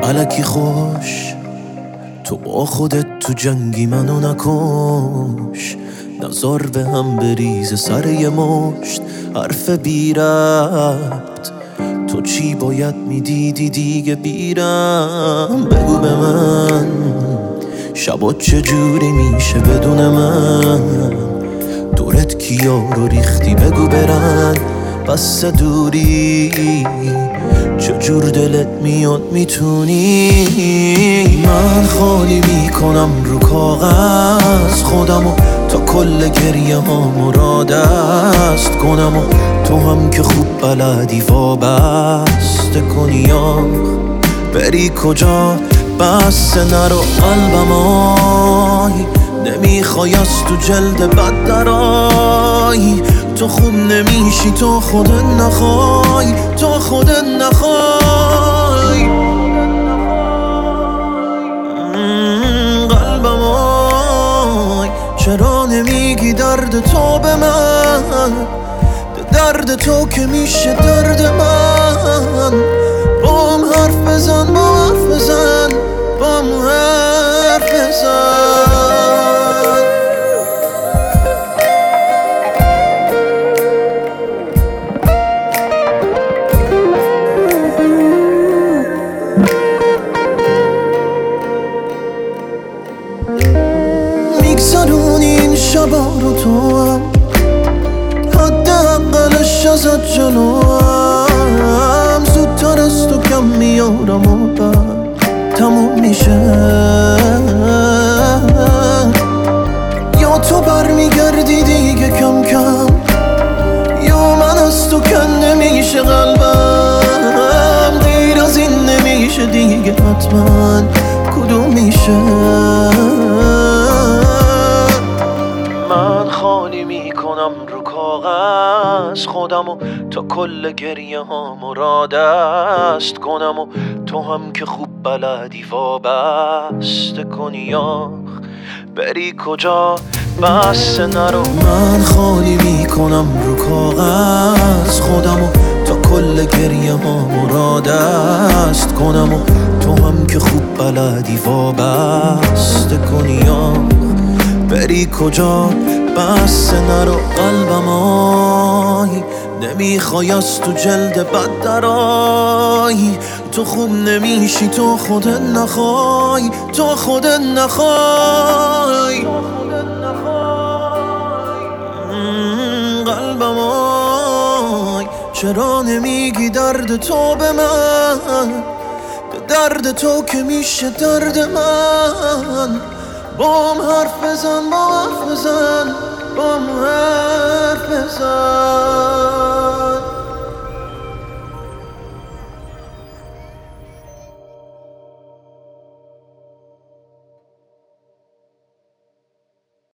الکی خوش تو با خودت تو جنگی منو نکش، نزار به هم بریز سر یه مشت حرف بی ربط. تو چی باید میدیدی دیگه بیرم؟ بگو به من شبات چجوری میشه بدون من؟ دورت کیا رو ریختی بگو برن بس دوری، چجور دلت میاد میتونی؟ من خالی میکنم رو کاغذ خودمو تا کل گریه هامو را دست کنم، و تو هم که خوب بلدی وابسته کنی. بری کجا بس نرو قلبم، آی نمیخوای از تو جلد بد درای. تو خوب نمیشی تو خودت نخوای، تو خودت نخوای. قلبم آی چرا نمیگی درد تو به من؟ درد تو که میشه درد من. با هم حرف بزن، با هم حرف بزن، با هم حرف بزن. میگذرونی این شبا رو تو هم، حداقلش ازت جلوم. زودتر از تو کم میارم و بعد تموم میشه. یا تو برمیگردی دیگه کم کم، یا من از تو کن نمیشه قلبم. دیر از این نمیشه دیگه حتما، کدوم میشه؟ من خالی میکنم رو کاغذ خودمو تا کل گریه هامو را دست کنم، و تو هم که خوب بلدی وابسته کنی. بری کجا بس نرو. من خالی میکنم رو کاغذ خودمو تا کل گریه هامو را دست کنم، و تو هم که خوب بلدی وابسته کنی. بری کجا بس نرو قلبم، آی نمیخوای از تو جلد بد درای. تو خوب نمیشی تو خودت نخوای، تو خودت نخوای. قلبم آی چرا نمیگی درد تو به من؟ درد تو که میشه درد من. با هم حرف بزن، با هم حرف بزن، با هم حرف بزن.